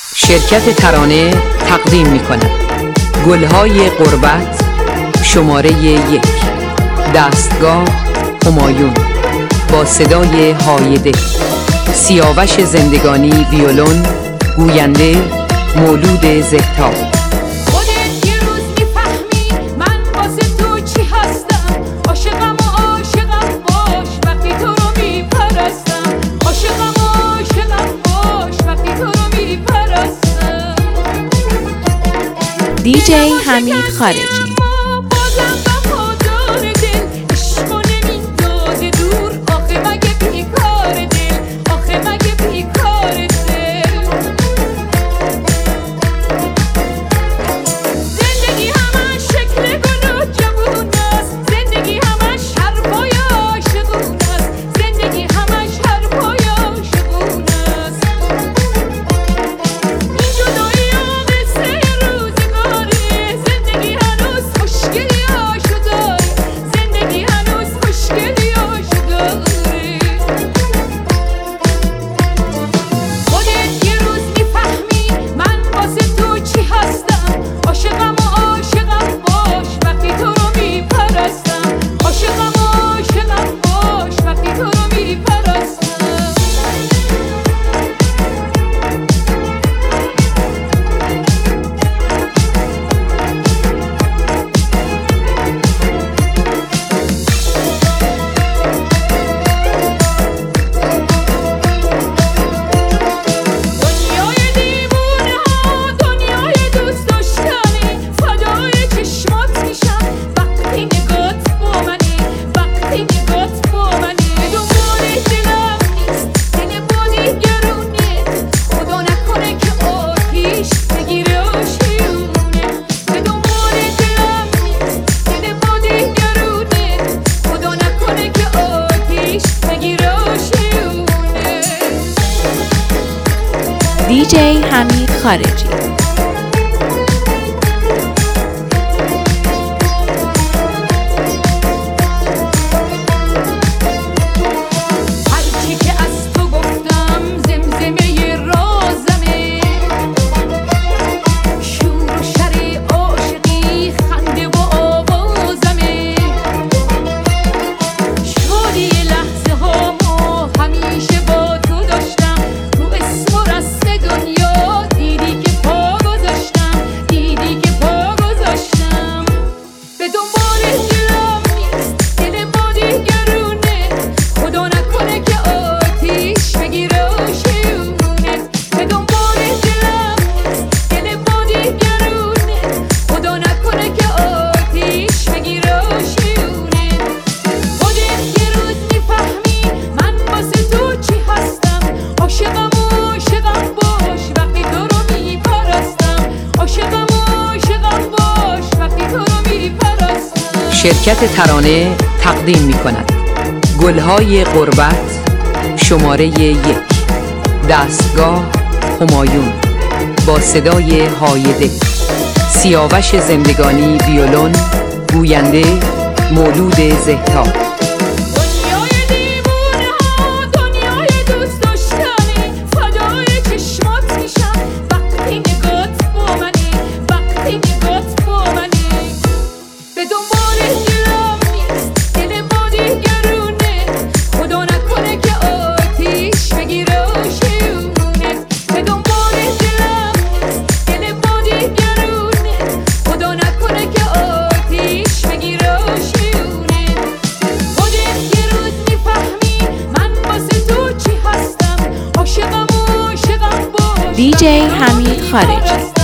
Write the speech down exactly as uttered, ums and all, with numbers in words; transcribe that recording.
شرکت ترانه تقدیم می کند گلهای غربت شماره یک، دستگاه همایون با صدای هایده، سیاوش زندگانی ویولون، گوینده مولود زهتا. دی جی حمید خارجی. دی جی حمید خارجی. شرکت ترانه تقدیم می کند گلهای غربت شماره یک، دستگاه همایون با صدای هایده، سیاوش زندگانی ویولون، گوینده مولود زهتا. دی جی حمید خارجی.